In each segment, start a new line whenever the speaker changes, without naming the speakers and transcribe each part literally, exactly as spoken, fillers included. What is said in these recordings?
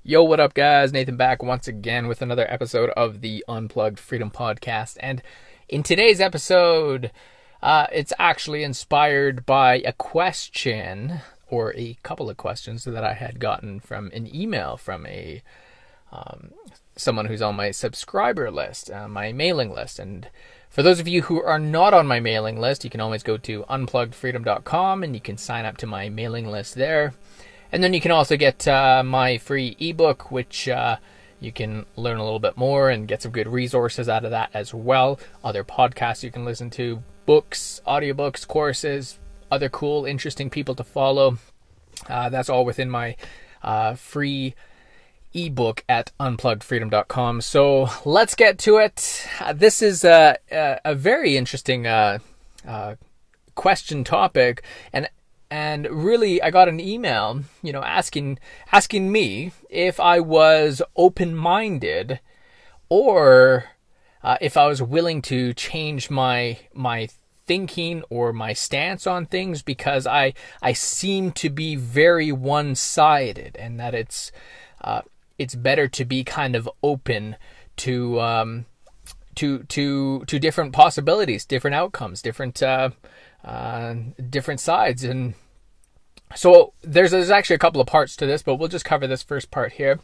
Yo, what up, guys? Nathan back once again with another episode of the Unplugged Freedom Podcast. And in today's episode, uh, it's actually inspired by a question or a couple of questions that I had gotten from an email from a um, someone who's on my subscriber list, uh, my mailing list. And for those of you who are not on my mailing list, you can always go to unplugged freedom dot com and you can sign up to my mailing list there. And then you can also get uh, my free ebook, which uh, you can learn a little bit more and get some good resources out of that as well. Other podcasts you can listen to, books, audiobooks, courses, other cool, interesting people to follow. Uh, that's all within my uh, free ebook at unplugged freedom dot com. So let's get to it. Uh, this is a, a, a very interesting uh, uh, question topic, and And really, I got an email, you know, asking asking me if I was open-minded or uh, if I was willing to change my my thinking or my stance on things, because I I seem to be very one-sided, and that it's uh, it's better to be kind of open to um, to to to different possibilities, different outcomes, different. Uh, Uh, different sides. And so there's there's actually a couple of parts to this, but we'll just cover this first part here.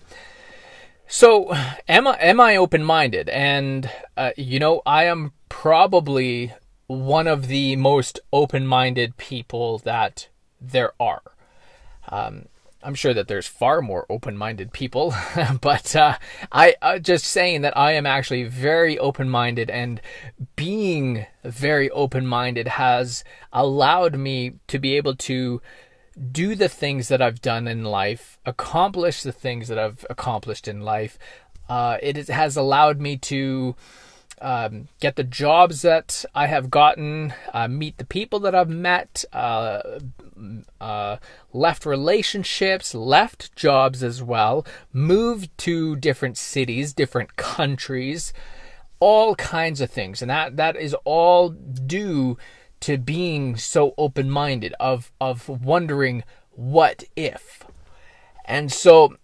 So am I am I open-minded? And uh, you know, I am probably one of the most open-minded people that there are. Um, I'm sure that there's far more open-minded people, but uh, I uh, just saying that I am actually very open-minded, and being very open-minded has allowed me to be able to do the things that I've done in life, accomplish the things that I've accomplished in life. Uh, it is, has allowed me to Um, get the jobs that I have gotten, uh, meet the people that I've met, uh, uh, left relationships, left jobs as well, moved to different cities, different countries, all kinds of things. And that, that is all due to being so open-minded, of, of wondering what if. And so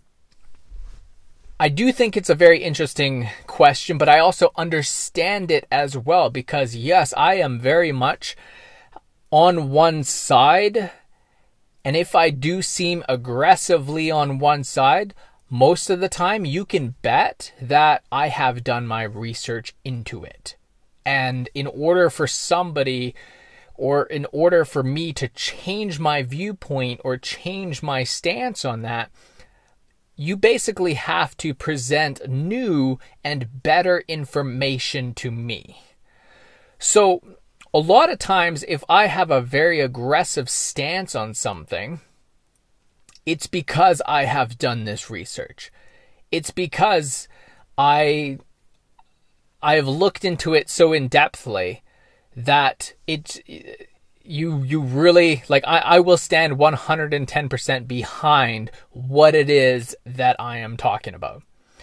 I do think it's a very interesting question, but I also understand it as well, because yes, I am very much on one side. And if I do seem aggressively on one side, most of the time you can bet that I have done my research into it. And in order for somebody, or in order for me to change my viewpoint or change my stance on that, you basically have to present new and better information to me. So a lot of times, if I have a very aggressive stance on something, it's because I have done this research. It's because I I have looked into it so in-depthly that it's You you really, like, I, I will stand one hundred ten percent behind what it is that I am talking about.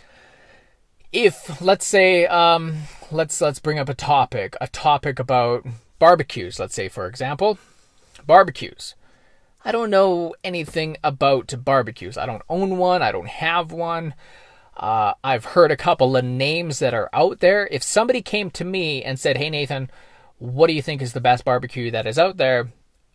If, let's say, um, let's let's bring up a topic, a topic about barbecues, let's say, for example, barbecues. I don't know anything about barbecues. I don't own one. I don't have one. Uh, I've heard a couple of names that are out there. If somebody came to me and said, "Hey, Nathan, what do you think is the best barbecue that is out there?"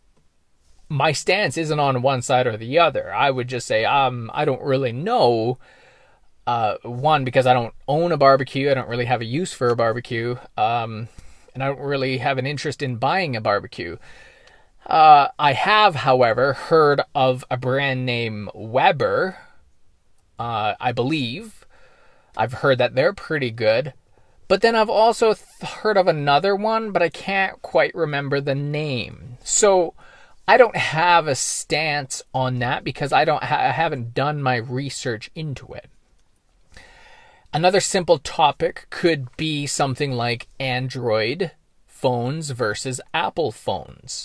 my stance isn't on one side or the other. I would just say, um, I don't really know. Uh, one, because I don't own a barbecue. I don't really have a use for a barbecue. Um, and I don't really have an interest in buying a barbecue. Uh, I have, however, heard of a brand name Weber. Uh, I believe. I've heard that they're pretty good. But then I've also th- heard of another one, but I can't quite remember the name. So I don't have a stance on that because I don't ha- I haven't done my research into it. Another simple topic could be something like Android phones versus Apple phones.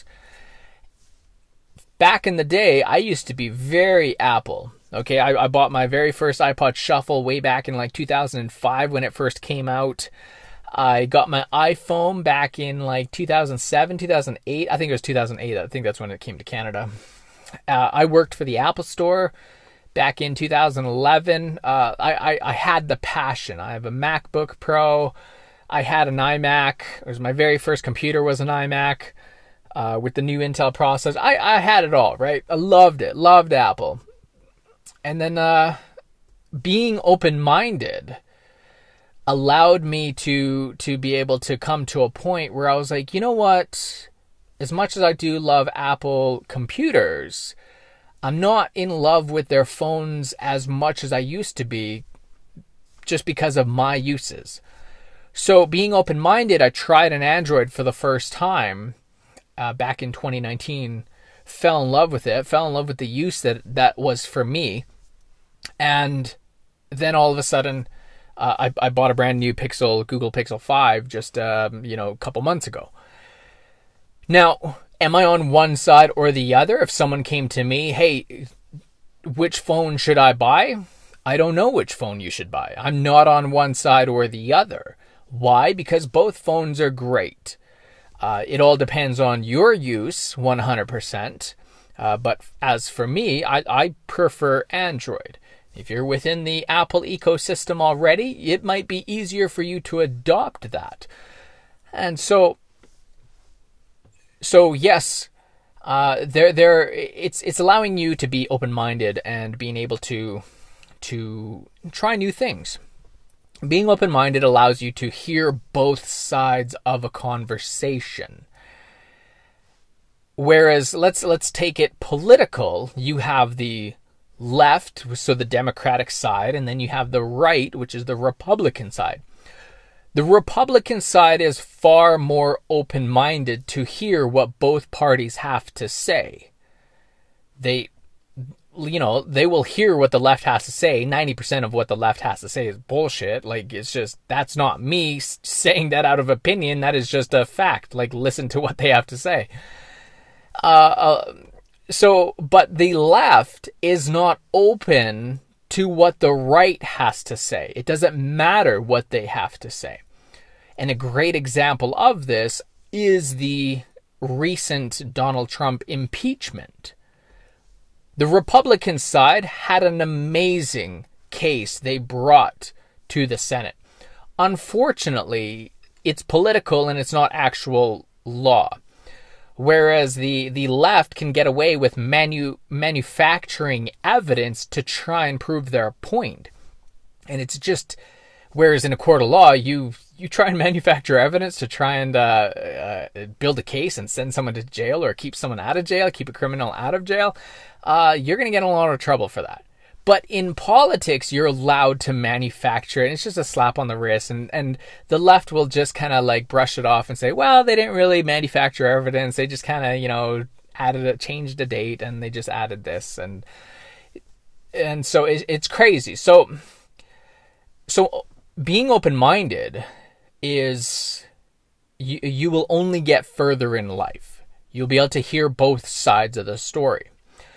Back in the day, I used to be very Apple. Okay, I, I bought my very first iPod Shuffle way back in like two thousand five when it first came out. I got my iPhone back in like two thousand seven, two thousand eight. I think it was two thousand eight. I think that's when it came to Canada. Uh, I worked for the Apple Store back in two thousand eleven, uh, I, I, I had the passion. I have a MacBook Pro. I had an iMac. It was my very first computer was an iMac uh, with the new Intel processor. I, I had it all, right? I loved it. Loved Apple. And then uh, being open-minded allowed me to to be able to come to a point where I was like, you know what? As much as I do love Apple computers, I'm not in love with their phones as much as I used to be just because of my uses. So being open-minded, I tried an Android for the first time uh, back in twenty nineteen, fell in love with it, fell in love with the use that that was for me. And then all of a sudden, uh, I, I bought a brand new Pixel, Google Pixel five just, um, you know, a couple months ago. Now, am I on one side or the other? If someone came to me, hey, which phone should I buy? I don't know which phone you should buy. I'm not on one side or the other. Why? Because both phones are great. Uh, it all depends on your use, one hundred percent. Uh, but as for me, I, I prefer Android. If you're within the Apple ecosystem already, it might be easier for you to adopt that. And so, so yes, uh, there, there, it's it's allowing you to be open-minded and being able to to try new things. Being open-minded allows you to hear both sides of a conversation. Whereas, let's let's take it political. You have the left, so the Democratic side, and then you have the right, which is the Republican side. The Republican side is far more open-minded to hear what both parties have to say. They, you know, they will hear what the left has to say. ninety percent of what the left has to say is bullshit. Like, it's just, that's not me saying that out of opinion. That is just a fact. Like, listen to what they have to say. Uh, uh, so, but the left is not open to what the right has to say. It doesn't matter what they have to say. And a great example of this is the recent Donald Trump impeachment. The Republican side had an amazing case they brought to the Senate. Unfortunately, it's political and it's not actual law. Whereas the, the left can get away with manu- manufacturing evidence to try and prove their point. And it's just, whereas in a court of law, you you try and manufacture evidence to try and uh, uh, build a case and send someone to jail or keep someone out of jail, keep a criminal out of jail, uh, you're going to get in a lot of trouble for that. But in politics, you're allowed to manufacture it. It's just a slap on the wrist. And, and the left will just kind of like brush it off and say, well, they didn't really manufacture evidence. They just kind of, you know, added a, changed a date and they just added this. And and so it, it's crazy. So, so being open-minded is, you, you will only get further in life. You'll be able to hear both sides of the story.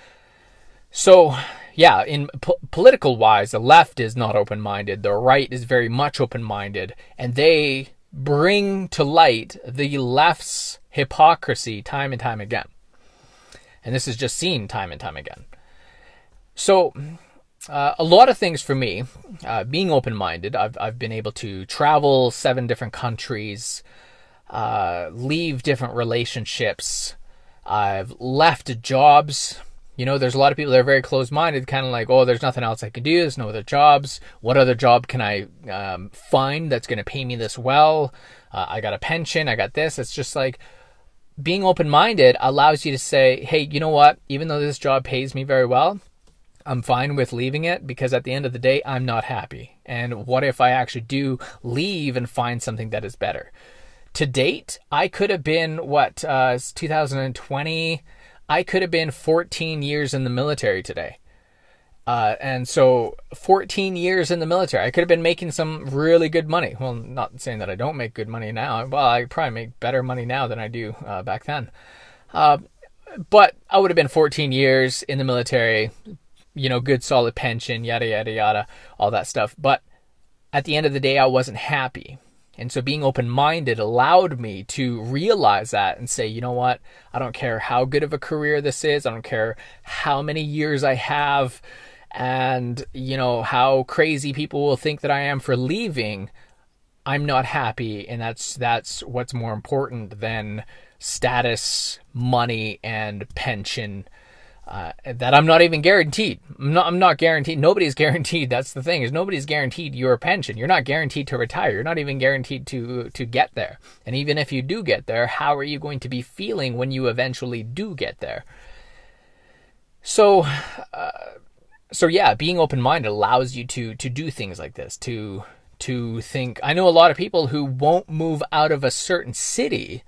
So, yeah, in po- political wise, the left is not open-minded. The right is very much open-minded. And they bring to light the left's hypocrisy time and time again. And this is just seen time and time again. So, uh, a lot of things for me, uh, being open-minded, I've, I've been able to travel seven different countries, uh, leave different relationships. I've left jobs. You know, there's a lot of people that are very closed-minded, kind of like, oh, there's nothing else I can do. There's no other jobs. What other job can I um, find that's going to pay me this well? Uh, I got a pension. I got this. It's just like being open-minded allows you to say, hey, you know what? Even though this job pays me very well, I'm fine with leaving it because at the end of the day, I'm not happy. And what if I actually do leave and find something that is better? To date, I could have been, what, uh, two thousand twenty... I could have been fourteen years in the military today. Uh, and so fourteen years in the military, I could have been making some really good money. Well, not saying that I don't make good money now. Well, I probably make better money now than I do uh, back then. Uh, but I would have been fourteen years in the military, you know, good solid pension, yada, yada, yada, all that stuff. But at the end of the day, I wasn't happy. And so being open-minded allowed me to realize that and say, you know what, I don't care how good of a career this is. I don't care how many years I have and, you know, how crazy people will think that I am for leaving, I'm not happy. And that's, that's what's more important than status, money, and pension. Uh, that I'm not even guaranteed. I'm not, I'm not guaranteed. Nobody's guaranteed. That's the thing, is nobody's guaranteed your pension. You're not guaranteed to retire. You're not even guaranteed to, to get there. And even if you do get there, how are you going to be feeling when you eventually do get there? So, uh, so yeah, being open-minded allows you to, to do things like this, to, to think. I know a lot of people who won't move out of a certain city.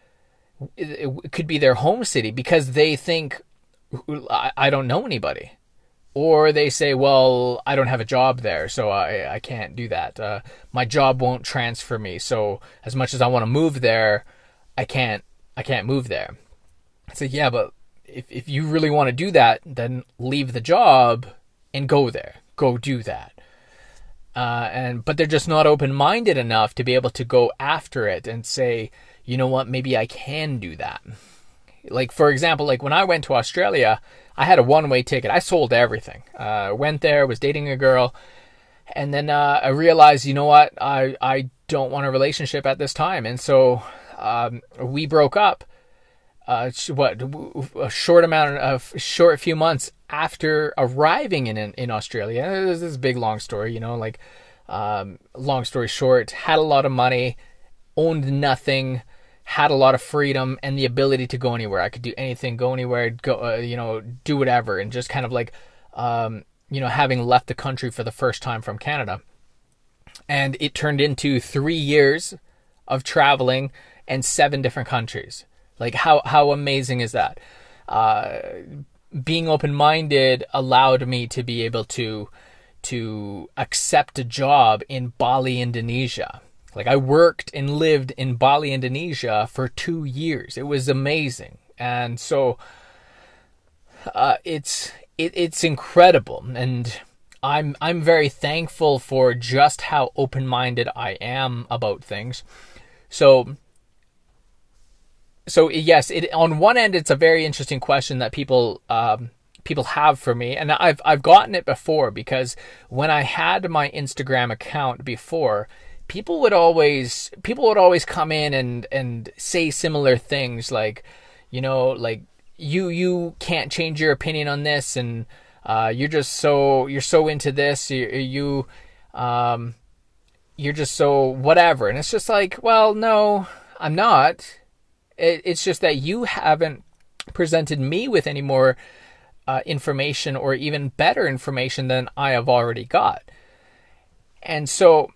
It could be their home city because they think, I don't know anybody. Or they say, well, I don't have a job there, so I, I can't do that. Uh, my job won't transfer me, so as much as I want to move there, I can't I can't move there. I say, yeah, but if, if you really want to do that, then leave the job and go there. Go do that. Uh, and but they're just not open-minded enough to be able to go after it and say, you know what, maybe I can do that. Like, for example, like when I went to Australia, I had a one-way ticket. I sold everything. Uh, went there, was dating a girl, and then uh, I realized, you know what, I, I don't want a relationship at this time. And so um, we broke up, uh, what, a short amount of, short few months after arriving in, in, in Australia. This is a big, long story, you know, like, um, long story short, had a lot of money, owned nothing, had a lot of freedom and the ability to go anywhere. I could do anything, go anywhere, go, uh, you know, do whatever. And just kind of like, um, you know, having left the country for the first time from Canada. And it turned into three years of traveling and seven different countries. Like, how, how amazing is that? Uh, being open-minded allowed me to be able to, to accept a job in Bali, Indonesia. Like, I worked and lived in Bali, Indonesia for two years. It was amazing. And so uh, it's it, it's incredible. And I'm I'm very thankful for just how open-minded I am about things. So so yes, it on one end it's a very interesting question that people um, people have for me, and I've I've gotten it before, because when I had my Instagram account before, people would always people would always come in and, and say similar things like, you know, like you you can't change your opinion on this, and uh, you're just so you're so into this, you, you um you're just so whatever. And it's just like, well, no, I'm not. It, it's just that you haven't presented me with any more uh, information or even better information than I have already got. And so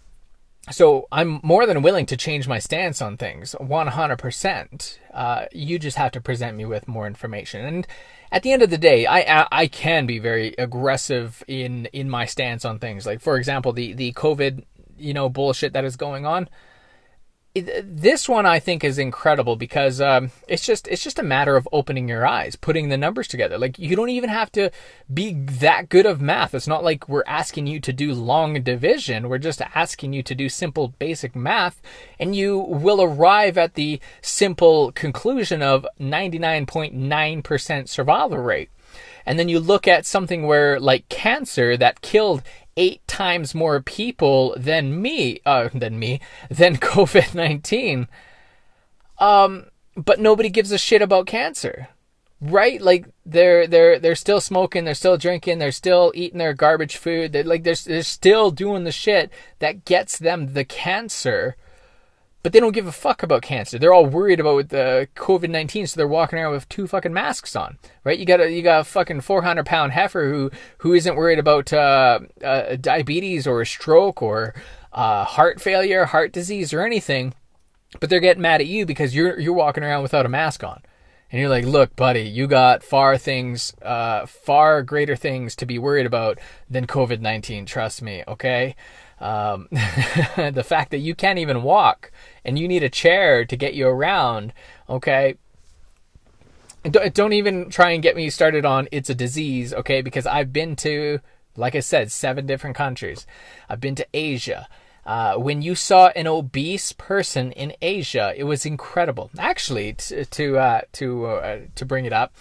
So I'm more than willing to change my stance on things, one hundred percent. Uh, you just have to present me with more information. And at the end of the day, I I can be very aggressive in, in my stance on things. Like, for example, the, the COVID, you know, bullshit that is going on. It, this one I think is incredible because um, it's just it's just a matter of opening your eyes, putting the numbers together. Like, you don't even have to be that good of math. It's not like we're asking you to do long division. We're just asking you to do simple basic math, and you will arrive at the simple conclusion of ninety-nine point nine percent survival rate. And then you look at something where, like cancer, that killed eight times more people than me, uh, than me, than COVID nineteen. Um, but nobody gives a shit about cancer, right? Like, they're, they're, they're still smoking, they're still drinking, they're still eating their garbage food. They're like, they're, they're still doing the shit that gets them the cancer, but they don't give a fuck about cancer. They're all worried about the COVID nineteen, so they're walking around with two fucking masks on, right? You got a you got a fucking four hundred pound heifer who who isn't worried about uh, uh, diabetes or a stroke or uh, heart failure, heart disease, or anything, but they're getting mad at you because you're you're walking around without a mask on, and you're like, look, buddy, you got far things, uh, far greater things to be worried about than COVID nineteen. Trust me, okay? Um, the fact that you can't even walk and you need a chair to get you around, okay? Don't, don't even try and get me started on it's a disease, okay? Because I've been to, like I said, seven different countries. I've been to Asia. Uh, when you saw an obese person in Asia, it was incredible. Actually, to to uh, to uh, to bring it up,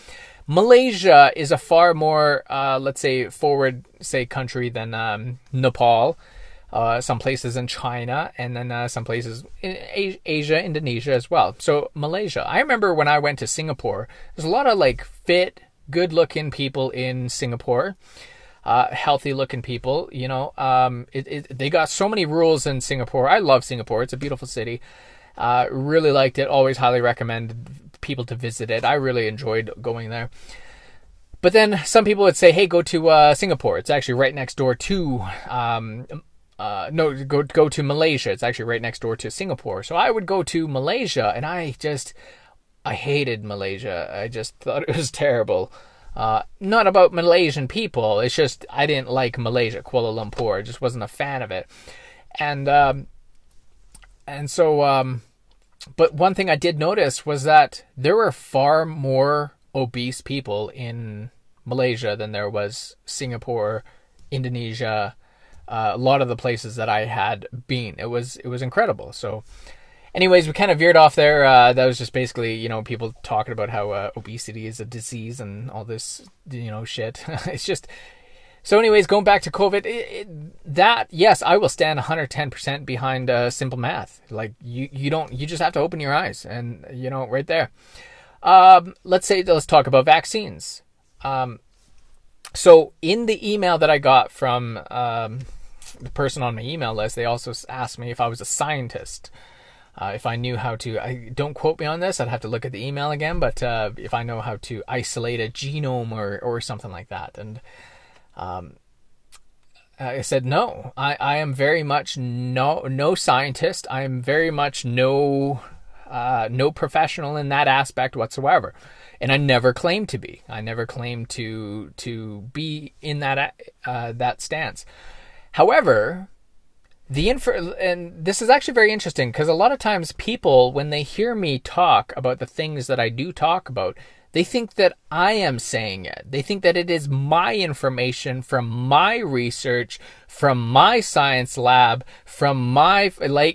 Malaysia is a far more, uh, let's say, forward, say, country than um, Nepal. Uh, some places in China, and then uh, some places in Asia, Indonesia as well. So Malaysia. I remember when I went to Singapore, there's a lot of like fit, good-looking people in Singapore, uh, healthy-looking people. You know, um, it, it, they got so many rules in Singapore. I love Singapore. It's a beautiful city. Uh, really liked it. Always highly recommend people to visit it. I really enjoyed going there. But then some people would say, "Hey, go to uh, Singapore. It's actually right next door to." Um, Uh, no, go go to Malaysia. It's actually right next door to Singapore. So I would go to Malaysia, and I just, I hated Malaysia. I just thought it was terrible. Uh, not about Malaysian people. It's just I didn't like Malaysia, Kuala Lumpur. I just wasn't a fan of it. And um, and so, um, but one thing I did notice was that there were far more obese people in Malaysia than there was Singapore, Indonesia. Uh, a lot of the places that I had been, it was it was incredible. So, anyways, we kind of veered off there. Uh, that was just basically, you know, people talking about how uh, obesity is a disease and all this, you know, shit. It's just so. Anyways, going back to COVID, it, it, that yes, I will stand one hundred ten percent behind uh, simple math. Like you, you don't, you just have to open your eyes, and you know, right there. Um, let's say let's talk about vaccines. Um, so in the email that I got from um, the person on my email list, they also asked me if I was a scientist, uh, if I knew how to, I don't quote me on this, I'd have to look at the email again, but uh, if I know how to isolate a genome or, or something like that. And um, I said, no, I, I am very much no, no scientist. I am very much no, uh, no professional in that aspect whatsoever. And I never claimed to be, I never claimed to, to be in that, uh, that stance. However, the info, and this is actually very interesting because a lot of times people, when they hear me talk about the things that I do talk about, they think that I am saying it. They think that it is my information from my research, from my science lab, from my, like,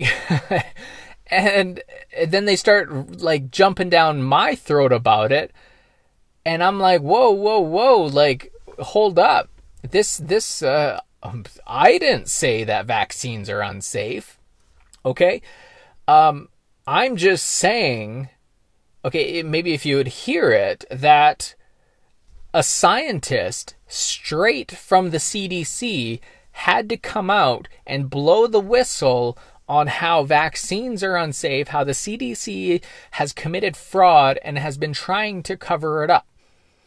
and then they start like jumping down my throat about it. And I'm like, whoa, whoa, whoa, like, hold up. This, this, uh, I didn't say that vaccines are unsafe. Okay. Um, I'm just saying, okay, maybe if you would hear it, that a scientist straight from the C D C had to come out and blow the whistle on how vaccines are unsafe, how the C D C has committed fraud and has been trying to cover it up.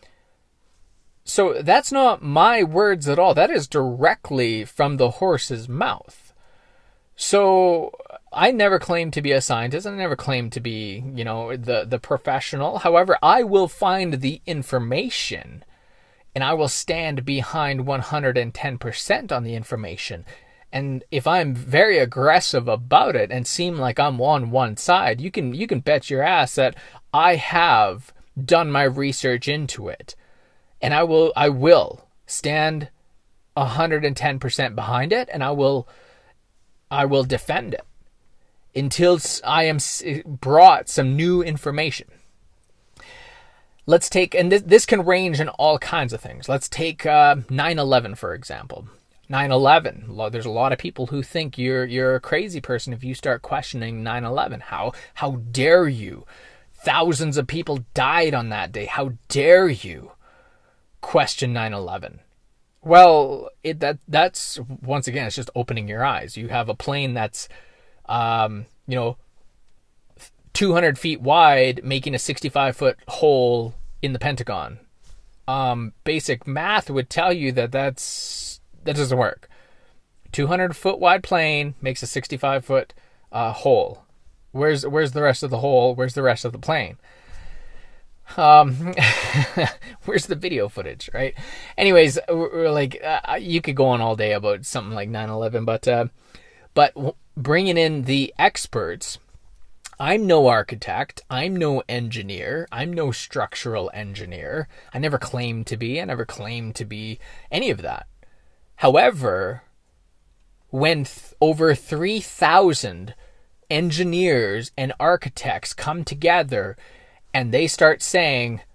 So that's not my words at all. That is directly from the horse's mouth. So I never claimed to be a scientist. I never claimed to be, you know, the, the professional. However, I will find the information and I will stand behind one hundred ten percent on the information. And if I'm very aggressive about it and seem like I'm on one side, you can you can bet your ass that I have done my research into it. And I will I will stand one hundred ten percent behind it, and I will I will defend it until I am brought some new information. Let's take, and this, this can range in all kinds of things. Let's take uh, nine eleven, for example. nine eleven. There's a lot of people who think you're you're a crazy person if you start questioning nine eleven. How how dare you? Thousands of people died on that day. How dare you question nine eleven? Well, it that that's once again, it's just opening your eyes. You have a plane that's um, you know, two hundred feet wide, making a sixty-five foot hole in the Pentagon. Um, basic math would tell you that that's that doesn't work. two hundred foot wide plane makes a sixty-five foot uh, hole. Where's where's the rest of the hole? Where's the rest of the plane? Um, where's the video footage, right? Anyways, we're, we're like uh, you could go on all day about something like nine eleven, but uh, but bringing in the experts. I'm no architect. I'm no engineer. I'm no structural engineer. I never claimed to be. I never claimed to be any of that. However, when th- over three thousand engineers and architects come together and they start saying,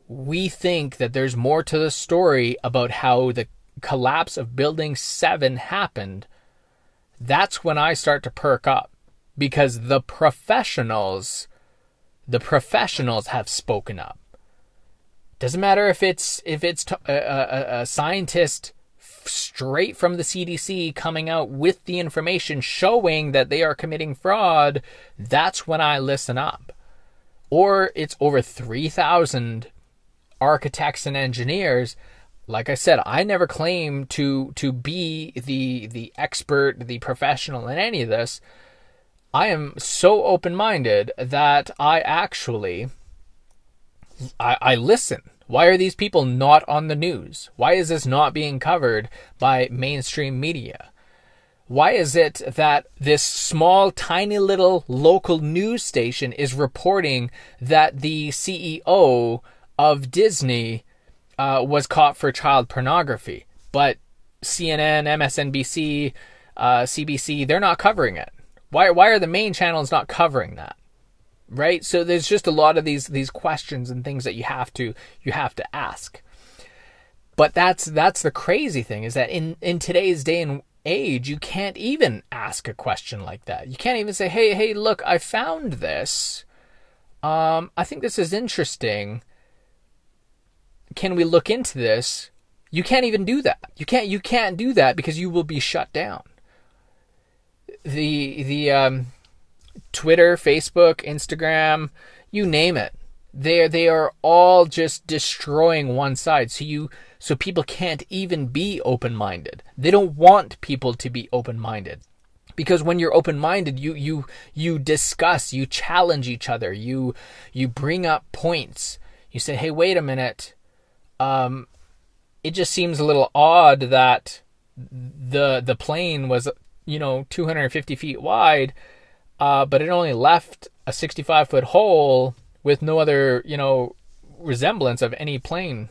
we think that there's more to the story about how the collapse of Building seven happened, that's when I start to perk up, because the professionals, the professionals have spoken up. Doesn't matter if it's if it's a, a, a scientist straight from the C D C coming out with the information showing that they are committing fraud. That's when I listen up. Or it's over three thousand architects and engineers. Like I said, I never claim to to be the the expert, the professional in any of this. I am so open-minded that I actually I, I listen. Why are these people not on the news? Why is this not being covered by mainstream media? Why is it that this small, tiny little local news station is reporting that the C E O of Disney uh, was caught for child pornography, but C N N, M S N B C, uh, C B C, they're not covering it? Why, why are the main channels not covering that? Right? So there's just a lot of these these questions and things that you have to you have to ask. But that's that's the crazy thing, is that in, in today's day and age, you can't even ask a question like that. You can't even say, hey, hey, look, I found this. Um, I think this is interesting. Can we look into this? You can't even do that. You can't you can't do that because you will be shut down. The the um Twitter, Facebook, Instagram, you name it. They they are all just destroying one side. So you so people can't even be open-minded. They don't want people to be open-minded. Because when you're open-minded, you you you discuss, you challenge each other, you you bring up points. You say, "Hey, wait a minute. Um it just seems a little odd that the the plane was, you know, two hundred fifty feet wide. Uh, but it only left a sixty-five foot hole with no other, you know, resemblance of any plane,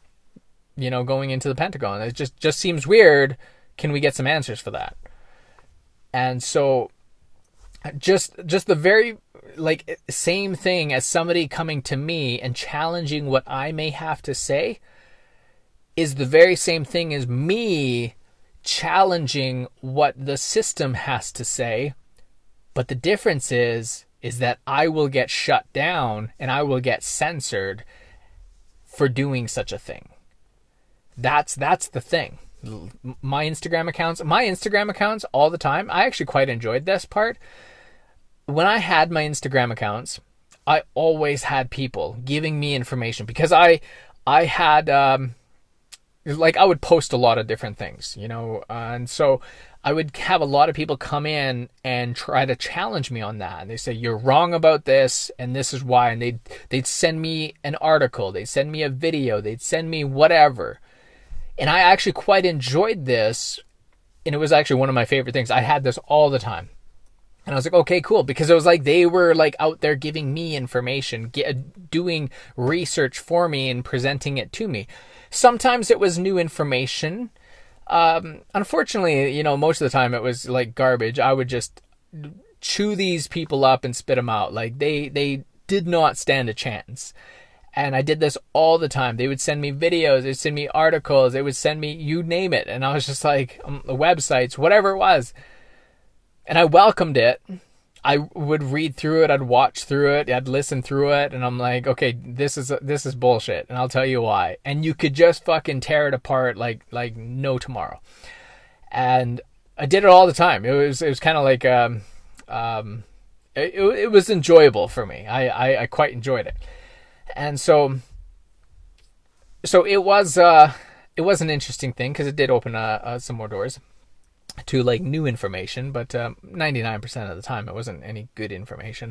you know, going into the Pentagon. It just, just seems weird. Can we get some answers for that?" And so just, just the very, like, same thing as somebody coming to me and challenging what I may have to say is the very same thing as me challenging what the system has to say. But the difference is, is that I will get shut down and I will get censored for doing such a thing. That's that's the thing. My Instagram accounts, my Instagram accounts all the time, I actually quite enjoyed this part. When I had my Instagram accounts, I always had people giving me information because I, I had, um, like I would post a lot of different things, you know, uh, and so I would have a lot of people come in and try to challenge me on that. And they say, "You're wrong about this, and this is why." And they'd, they'd send me an article. They'd send me a video. They'd send me whatever. And I actually quite enjoyed this. And it was actually one of my favorite things. I had this all the time. And I was like, okay, cool. Because it was like they were like out there giving me information, get, doing research for me and presenting it to me. Sometimes it was new information. Um, unfortunately, you know, most of the time it was like garbage. I would just chew these people up and spit them out. Like they, they did not stand a chance. And I did this all the time. They would send me videos. They'd send me articles. They would send me, you name it. And I was just like, um, websites, whatever it was. And I welcomed it. I would read through it. I'd watch through it. I'd listen through it. And I'm like, okay, this is, this is bullshit. And I'll tell you why. And you could just fucking tear it apart like, like no tomorrow. And I did it all the time. It was, it was kind of like, um, um, it, it was enjoyable for me. I, I, I quite enjoyed it. And so, so it was, uh, it was an interesting thing because it did open uh, uh, some more doors to like new information, but um, ninety-nine percent of the time it wasn't any good information.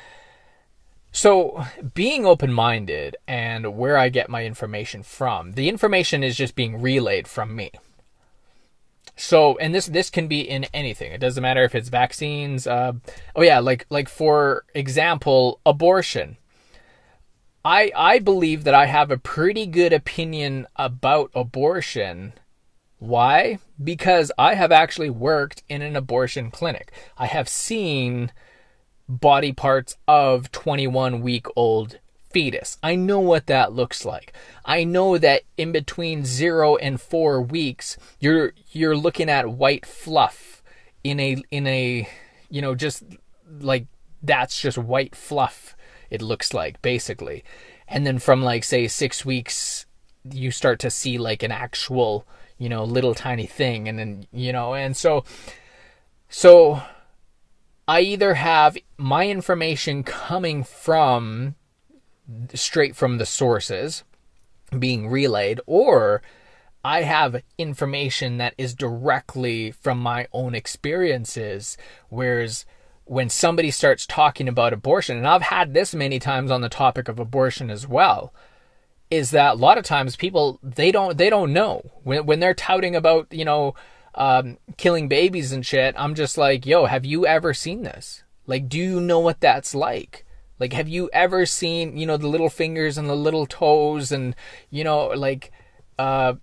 So being open-minded and where I get my information from, the information is just being relayed from me. So, and this this can be in anything. It doesn't matter if it's vaccines. Uh, oh yeah, like like for example, abortion. I I believe that I have a pretty good opinion about abortion. Why? Because I have actually worked in an abortion clinic. I have seen body parts of twenty-one week old fetus. I know what that looks like. I know that in between zero and four weeks, you're you're looking at white fluff in a in a you know just like that's just white fluff. It looks like basically, and then from like say six weeks, you start to see like an actual you know little tiny thing, and then you know and so so. I either have my information coming from straight from the sources being relayed, or I have information that is directly from my own experiences. Whereas when somebody starts talking about abortion, and I've had this many times on the topic of abortion as well, is that a lot of times people, they don't, they don't know when, when they're touting about, you know, Um, killing babies and shit. I'm just like, yo, have you ever seen this? Like, do you know what that's like? Like, have you ever seen, you know, the little fingers and the little toes and, you know, like, uh,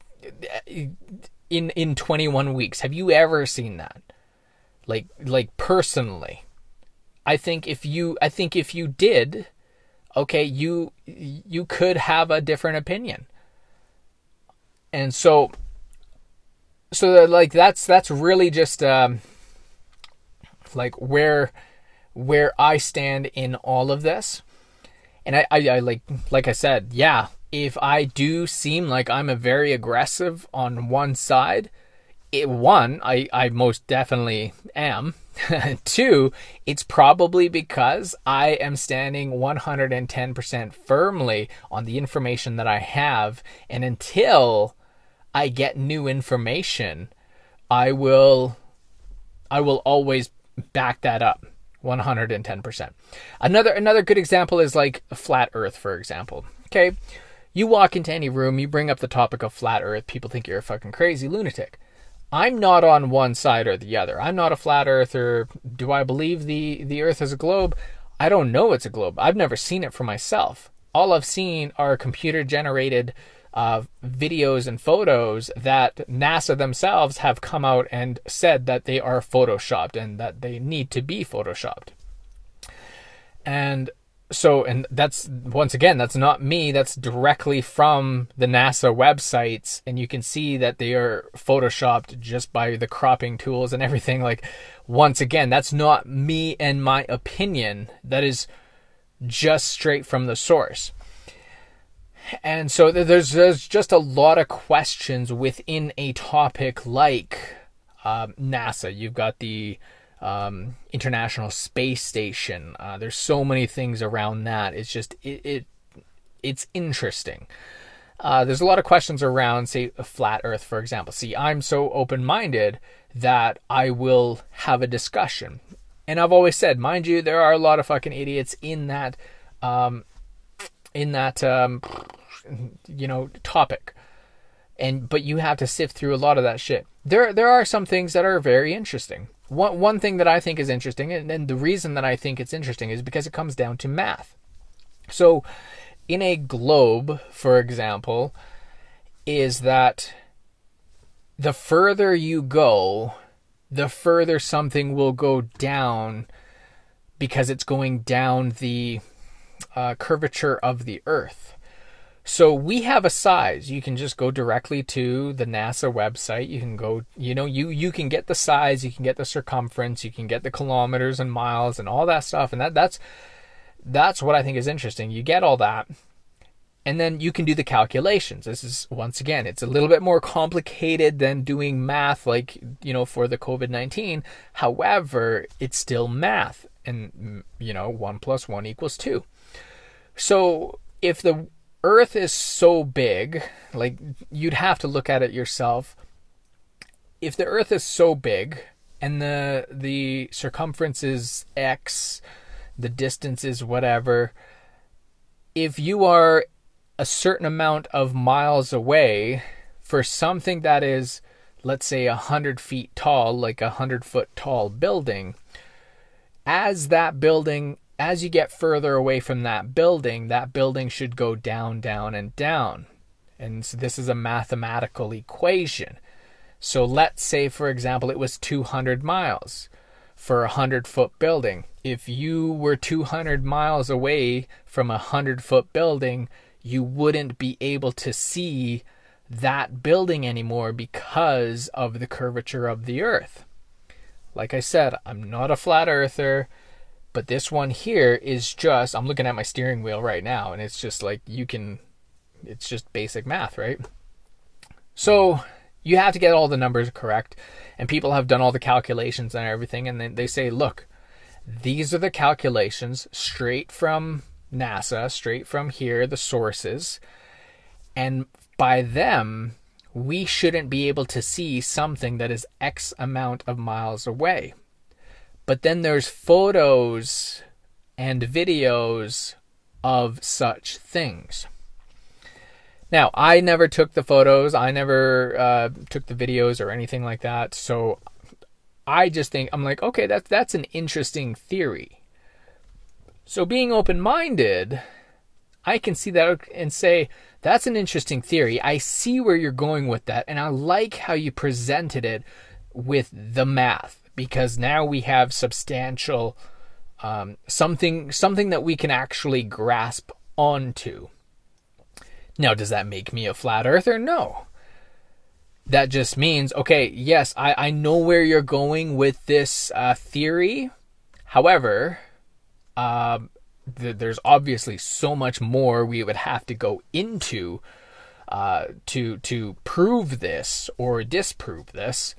in, in twenty-one weeks, have you ever seen that? Like, like personally, I think if you, I think if you did, okay, you, you could have a different opinion. And so, So that, like that's that's really just um, like where where I stand in all of this, and I, I, I like like I said, yeah. If I do seem like I'm a very aggressive on one side, it one I I most definitely am. Two, it's probably because I am standing one hundred ten percent firmly on the information that I have, and until I get new information, I will I will always back that up one hundred ten percent. Another another good example is like a flat earth, for example. Okay? You walk into any room, you bring up the topic of flat earth, people think you're a fucking crazy lunatic. I'm not on one side or the other. I'm not a flat earther. Do I believe the the earth is a globe? I don't know it's a globe. I've never seen it for myself. All I've seen are computer generated Uh, videos and photos that NASA themselves have come out and said that they are photoshopped and that they need to be photoshopped. And so, and that's, once again, that's not me, that's directly from the NASA websites, and you can see that they are photoshopped just by the cropping tools and everything. Like, once again, that's not me and my opinion, that is just straight from the source. And so there's there's just a lot of questions within a topic like um, NASA. You've got the um, International Space Station. Uh, there's so many things around that. It's just it, it it's interesting. Uh, there's a lot of questions around, say, a flat Earth, for example. See, I'm so open-minded that I will have a discussion, and I've always said, mind you, there are a lot of fucking idiots in that. Um, in that, um, you know, topic. And, but you have to sift through a lot of that shit. There, there are some things that are very interesting. One, one thing that I think is interesting, and, and the reason that I think it's interesting is because it comes down to math. So, in a globe, for example, is that the further you go, the further something will go down because it's going down the Uh, curvature of the Earth. So we have a size. You can just go directly to the NASA website. You can go, you know, you you can get the size, you can get the circumference, you can get the kilometers and miles and all that stuff. And that that's that's what I think is interesting. You get all that, and then you can do the calculations. This is, once again, it's a little bit more complicated than doing math, like, you know, for the COVID nineteen. However, it's still math, and you know, one plus one equals two. So if the Earth is so big, like, you'd have to look at it yourself. If the Earth is so big and the the circumference is X, the distance is whatever, if you are a certain amount of miles away for something that is, let's say, a hundred feet tall, like a hundred foot tall building, as that building As you get further away from that building, that building should go down, down, and down. And so this is a mathematical equation. So let's say, for example, it was two hundred miles. for a hundred foot building. If you were two hundred miles away from a hundred foot building, you wouldn't be able to see that building anymore because of the curvature of the earth. Like I said, I'm not a flat earther, but this one here is just, I'm looking at my steering wheel right now, and it's just like, you can, it's just basic math, right? So you have to get all the numbers correct, and people have done all the calculations and everything, and then they say, look, these are the calculations straight from NASA, straight from here, the sources, and by them, we shouldn't be able to see something that is X amount of miles away. But then there's photos and videos of such things. Now, I never took the photos, I never uh, took the videos or anything like that, so I just think, I'm like, okay, that's, that's an interesting theory. So being open-minded, I can see that and say, that's an interesting theory. I see where you're going with that, and I like how you presented it with the math, because now we have substantial, um, something, something that we can actually grasp onto. Now, does that make me a flat earther? No. That just means, okay, yes, I, I know where you're going with this uh, theory. However, uh, th- there's obviously so much more we would have to go into uh, to to prove this or disprove this.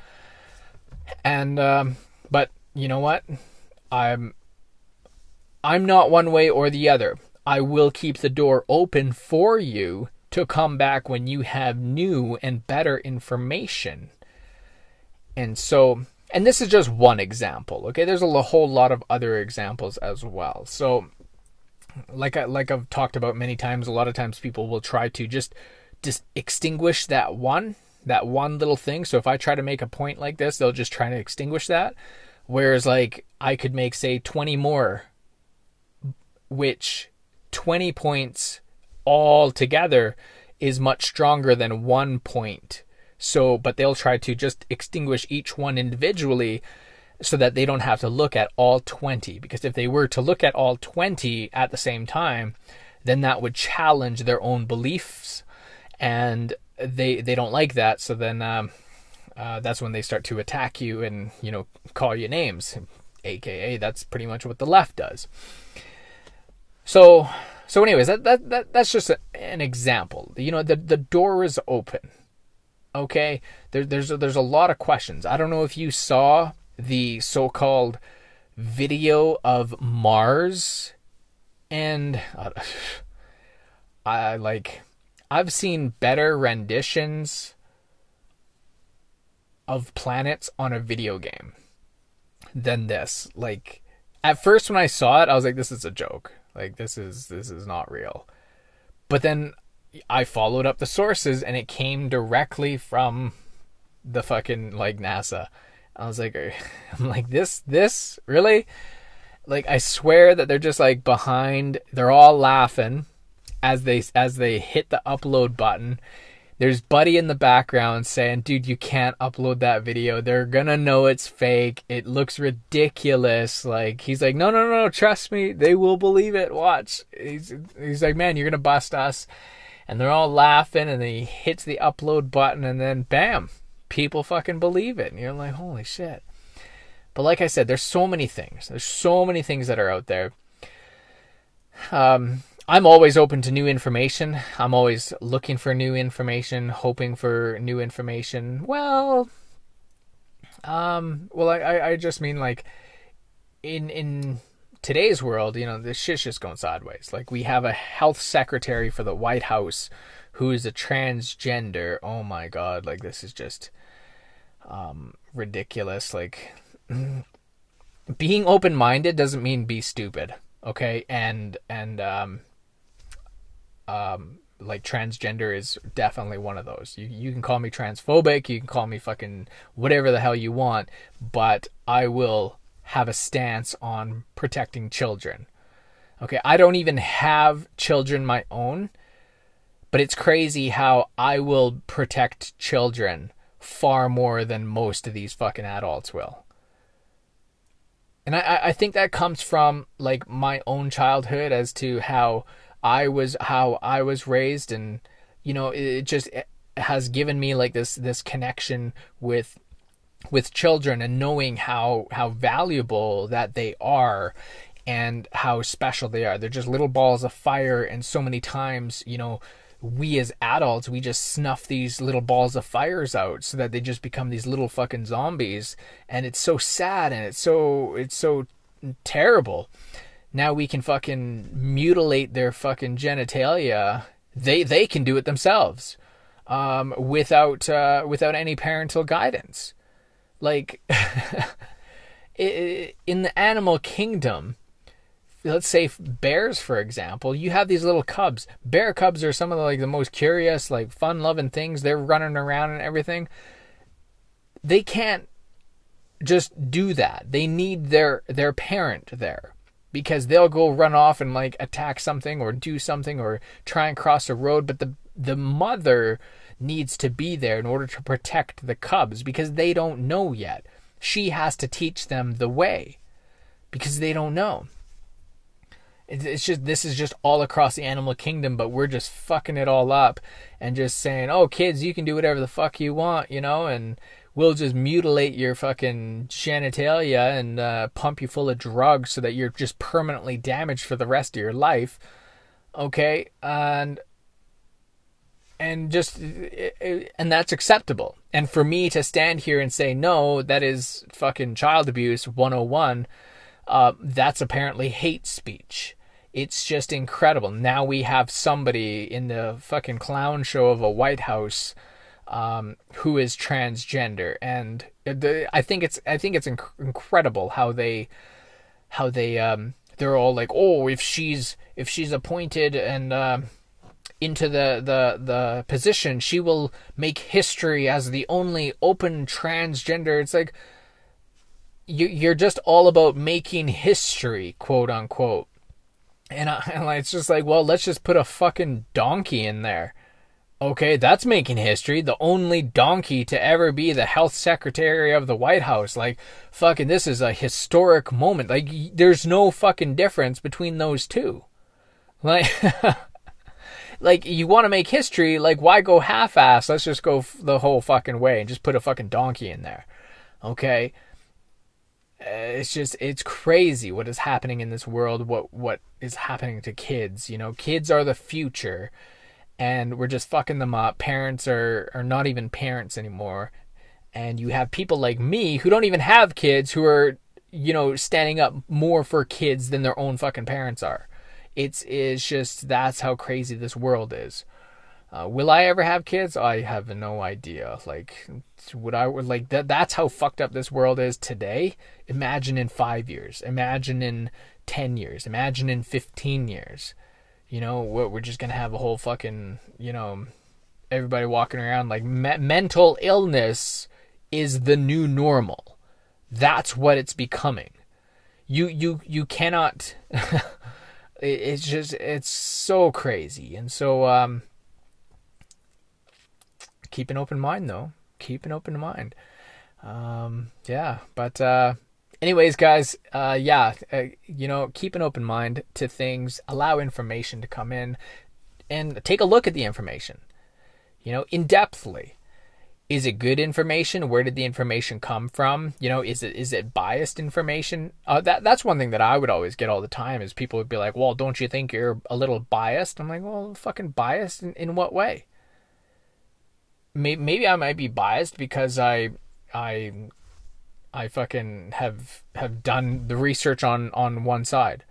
And um, but you know what? I'm I'm not one way or the other. I will keep the door open for you to come back when you have new and better information. And so, and this is just one example, okay? There's a whole lot of other examples as well. So, like I, like I've talked about many times, a lot of times people will try to just, just extinguish that one, that one little thing. So if I try to make a point like this, they'll just try to extinguish that. Whereas like I could make, say, twenty more, which twenty points all together is much stronger than one point. So, but they'll try to just extinguish each one individually so that they don't have to look at all twenty. Because if they were to look at all twenty at the same time, then that would challenge their own beliefs, and they they don't like that. So then um, uh, that's when they start to attack you and, you know, call you names, aka that's pretty much what the left does. So, so anyways, that, that, that that's just a, an example. You know, the, the door is open. Okay? There, there's, a, there's a lot of questions. I don't know if you saw the so-called video of Mars. And uh, I like, I've seen better renditions of planets on a video game than this. Like, at first when I saw it, I was like, this is a joke. Like, this is this is not real. But then I followed up the sources, and it came directly from the fucking, like, NASA. I was like, I'm like, this, this, really? Like, I swear that they're just, like, behind, they're all laughing as they, as they hit the upload button. There's Buddy in the background saying, dude, you can't upload that video. They're gonna know it's fake. It looks ridiculous. Like, he's like, no, no, no, trust me. They will believe it. Watch. He's, he's like, man, you're gonna bust us. And they're all laughing, and then he hits the upload button, and then bam, people fucking believe it. And you're like, holy shit. But like I said, there's so many things. There's so many things that are out there. Um... I'm always open to new information. I'm always looking for new information, hoping for new information. Well, um, well, I, I just mean like in in today's world, you know, this shit's just going sideways. Like, we have a health secretary for the White House who is a transgender. Oh my God, like, this is just um, ridiculous. Like, being open-minded doesn't mean be stupid, okay? And and um. Um, like, transgender is definitely one of those. You you can call me transphobic, you can call me fucking whatever the hell you want, but I will have a stance on protecting children. Okay, I don't even have children my own, but it's crazy how I will protect children far more than most of these fucking adults will. And I, I think that comes from like my own childhood as to how I was how I was raised, and you know it just it has given me like this this connection with with children, and knowing how how valuable that they are and how special they are. They're just little balls of fire, and so many times, you know, we as adults, we just snuff these little balls of fires out so that they just become these little fucking zombies. And it's so sad, and it's so it's so terrible. Now we can fucking mutilate their fucking genitalia. They they can do it themselves, um, without uh, without any parental guidance. Like in the animal kingdom, let's say bears, for example, you have these little cubs. Bear cubs are some of the, like the most curious, like fun-loving things. They're running around and everything. They can't just do that. They need their their parent there, because they'll go run off and like attack something or do something or try and cross a road. But the the mother needs to be there in order to protect the cubs, because they don't know yet. She has to teach them the way because they don't know. It's just, this is just all across the animal kingdom, but we're just fucking it all up and just saying, oh, kids, you can do whatever the fuck you want, you know, and we'll just mutilate your fucking genitalia and uh, pump you full of drugs so that you're just permanently damaged for the rest of your life. Okay. And, and just, and that's acceptable. And for me to stand here and say, no, that is fucking child abuse one oh one. Uh, that's apparently hate speech. It's just incredible. Now we have somebody in the fucking clown show of a White House um, who is transgender, and the, I think it's I think it's inc- incredible how they how they um, they're all like, oh, if she's if she's appointed and uh, into the, the the position, she will make history as the only open transgender. It's like, You, you're just all about making history, quote unquote. And, I, and it's just like, well, let's just put a fucking donkey in there. Okay, that's making history. The only donkey to ever be the health secretary of the White House. Like, fucking, this is a historic moment. Like, there's no fucking difference between those two. Like, like you want to make history, like, why go half-ass? Let's just go f- the whole fucking way and just put a fucking donkey in there. Okay? It's just, it's crazy what is happening in this world, what what is happening to kids. You know, kids are the future, and we're just fucking them up. Parents are, are not even parents anymore. And you have people like me who don't even have kids who are, you know, standing up more for kids than their own fucking parents are. It's, it's just, that's how crazy this world is. Uh, will I ever have kids? I have no idea. Like, would I, like, that? That's how fucked up this world is today. Imagine in five years. Imagine in ten years. Imagine in fifteen years. You know, we're just going to have a whole fucking, you know, everybody walking around like me- mental illness is the new normal. That's what it's becoming. You, you, you cannot, it's just, it's so crazy. And so, um, keep an open mind, though. Keep an open mind. Um, yeah, but uh, anyways, guys, uh, yeah, uh, you know, keep an open mind to things. Allow information to come in, and take a look at the information. You know, in depthly. Is it good information? Where did the information come from? You know, is it is it biased information? Uh, that that's one thing that I would always get all the time, is people would be like, "Well, don't you think you're a little biased?" I'm like, "Well, fucking biased in, in what way?" Maybe I might be biased because I, I, I fucking have have done the research on, on one side,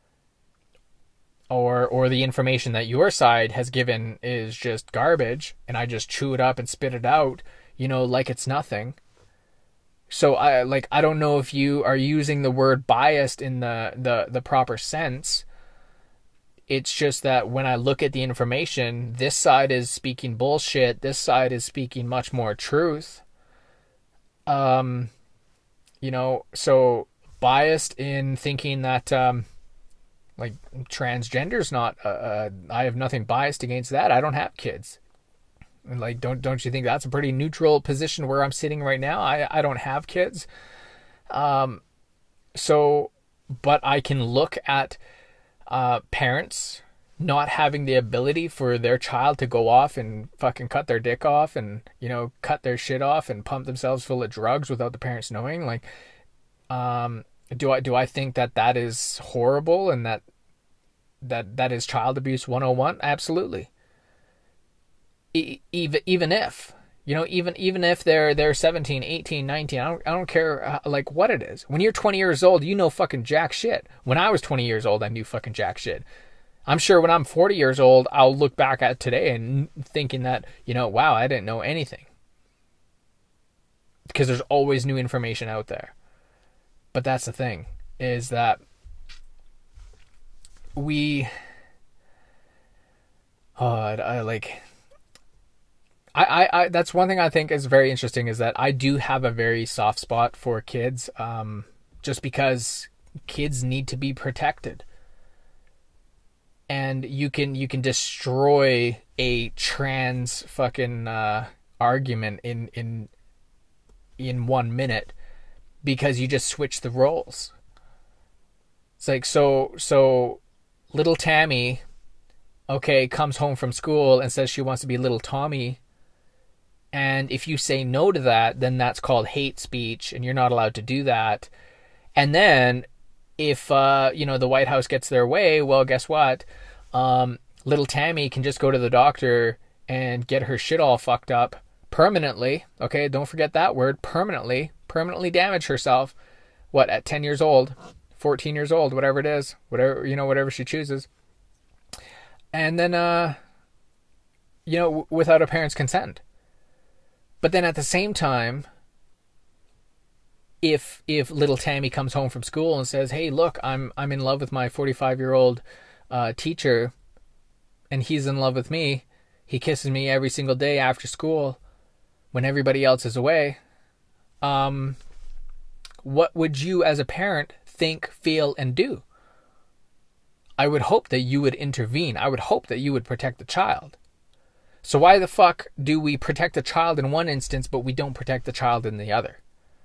or or the information that your side has given is just garbage, and I just chew it up and spit it out, you know, like it's nothing. So I like I don't know if you are using the word biased in the the, the proper sense. It's just that when I look at the information, this side is speaking bullshit. This side is speaking much more truth. Um, you know, so biased in thinking that, um, like, transgender's not, uh, uh, I have nothing biased against that. I don't have kids. And like, don't, don't you think that's a pretty neutral position where I'm sitting right now? I, I don't have kids. Um, so, but I can look at uh, parents not having the ability for their child to go off and fucking cut their dick off and, you know, cut their shit off and pump themselves full of drugs without the parents knowing. Like, um, do I do I think that that is horrible and that that that is child abuse one oh one? Absolutely. E- even even if, you know, even even if they're they're seventeen, eighteen, nineteen, I don't I don't care uh, like what it is. When you're twenty years old, you know fucking jack shit. When I was twenty years old, I knew fucking jack shit. I'm sure when I'm forty years old, I'll look back at today and thinking that, you know, wow, I didn't know anything. Because there's always new information out there. But that's the thing, is that we, oh, I, I like, I, I, I, that's one thing I think is very interesting, is that I do have a very soft spot for kids, um, just because kids need to be protected. And you can you can destroy a trans fucking uh, argument in in in one minute because you just switch the roles. It's like so so little Tammy, okay, comes home from school and says she wants to be little Tommy. And if you say no to that, then that's called hate speech, and you're not allowed to do that. And then if, uh, you know, the White House gets their way, well, guess what? Um, little Tammy can just go to the doctor and get her shit all fucked up permanently. Okay, don't forget that word, permanently. Permanently damage herself. What, at ten years old, fourteen years old, whatever it is, whatever, you know, whatever she chooses. And then, uh, you know, w- without a parent's consent. But then at the same time, if if little Tammy comes home from school and says, "Hey, look, I'm I'm in love with my forty-five-year-old uh, teacher, and he's in love with me. He kisses me every single day after school, when everybody else is away." Um, what would you, as a parent, think, feel, and do? I would hope that you would intervene. I would hope that you would protect the child. So why the fuck do we protect the child in one instance, but we don't protect the child in the other?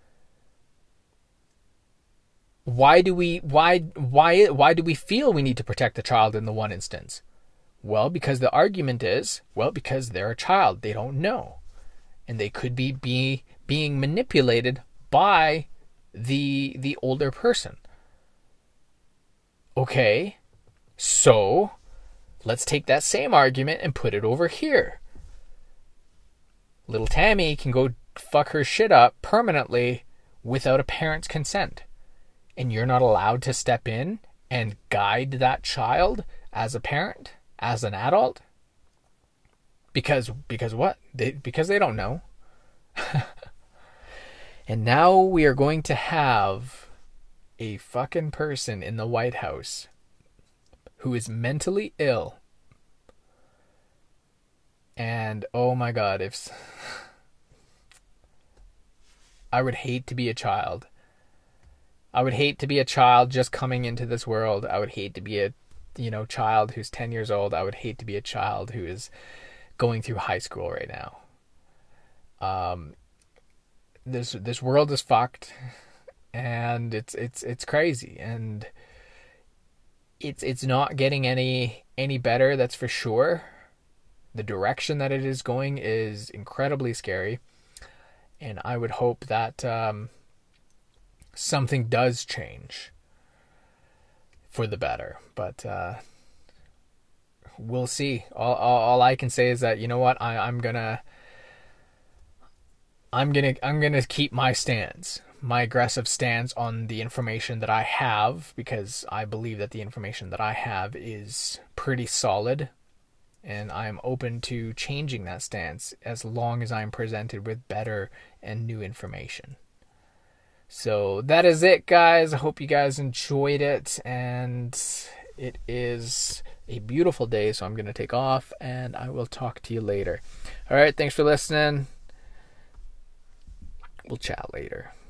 Why do we why why why do we feel we need to protect the child in the one instance? Well, because the argument is, well, because they're a child, they don't know. And they could be, be being manipulated by the the older person. Okay. So, let's take that same argument and put it over here. Little Tammy can go fuck her shit up permanently without a parent's consent. And you're not allowed to step in and guide that child as a parent, as an adult? Because because what? They, because they don't know. And now we are going to have a fucking person in the White House who is mentally ill. And oh my God, if I would hate to be a child. I would hate to be a child just coming into this world. I would hate to be a, you know, child who's ten years old. I would hate to be a child who is going through high school right now. Um, this this world is fucked, and it's it's it's crazy, and it's it's not getting any any better. That's for sure. The direction that it is going is incredibly scary, and I would hope that um, something does change for the better. But uh, we'll see. All, all all I can say is that, you know what, I I'm gonna. I'm gonna I'm gonna keep my stance, my aggressive stance on the information that I have, because I believe that the information that I have is pretty solid, and I'm open to changing that stance as long as I'm presented with better and new information. So that is it, guys. I hope you guys enjoyed it, and it is a beautiful day, so I'm gonna take off, and I will talk to you later. All right, thanks for listening. We'll chat later.